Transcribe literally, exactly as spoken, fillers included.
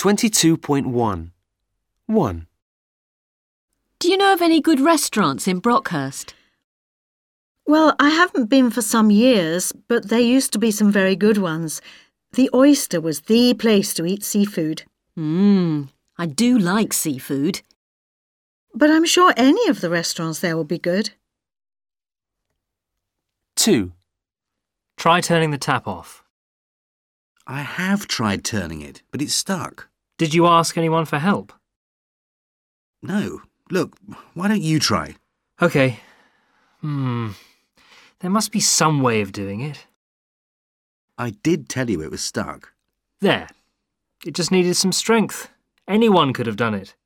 twenty-two point one. one. Do you know of any good restaurants in Brockhurst? Well, I haven't been for some years, but there used to be some very good ones. The Oyster was the place to eat seafood. Mmm, I do like seafood. But I'm sure any of the restaurants there will be good. two. Try turning the tap off. I have tried turning it, but it's stuck. Did you ask anyone for help? No. Look, why don't you try? OK. Hmm. There must be some way of doing it. I did tell you it was stuck. There. It just needed some strength. Anyone could have done it.